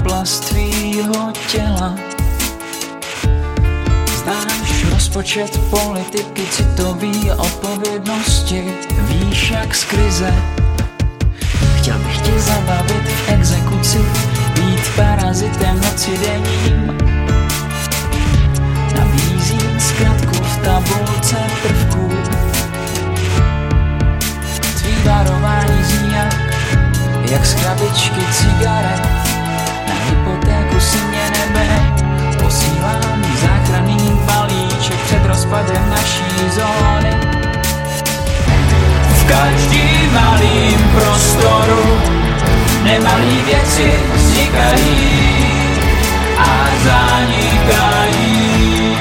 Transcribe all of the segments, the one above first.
oblast tvýho těla. Znáš rozpočet politiky, citový odpovědnosti, víš jak z krize. Chtěl bych tě zabavit v exekuci, být parazitem noci denním. Nabízím zkratku v tabulce prvků. Tvý varování zní jak z krabičky cigaret. Na hypotéku si mě nebe, posílám záchranný balíček před rozpadem naší zóny. V každým malým prostoru nemalý věci vznikají a zanikají.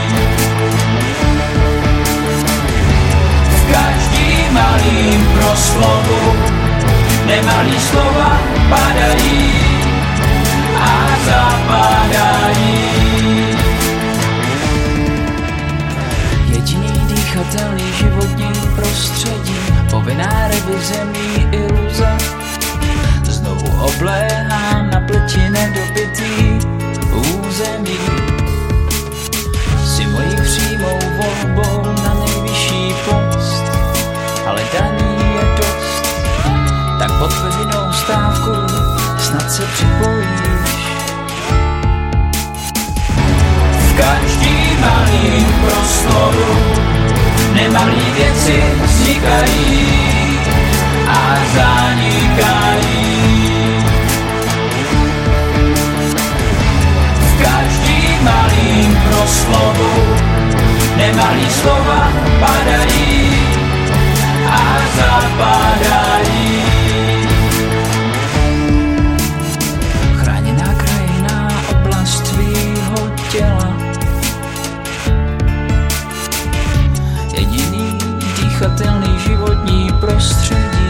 V každým malým proslovu nemalý slova padají a zapadají. Jediný dýchatelný životní prostředí, povinná revize mý iluze. Znovu obléhám na pleti nedobytý území. Si mojí přímou volbou na nejvyšší post, ale daní je dost. Tak pod veřejnou stávku snad se připojíš. V každým malým prostoru nemalý věci vznikají a zanikají. V každým malým proslovu nemalý slova padají a zapadají. Chráněná krajina, oblast tvýho těla. Jediný dýchatelný životní prostředí.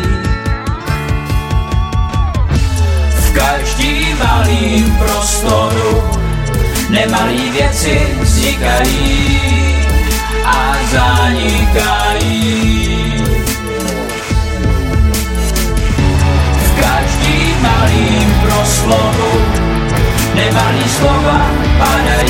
V každým malým prostoru nemalý věci vznikají a zanikají. V každým malým proslovu nemalý slova padají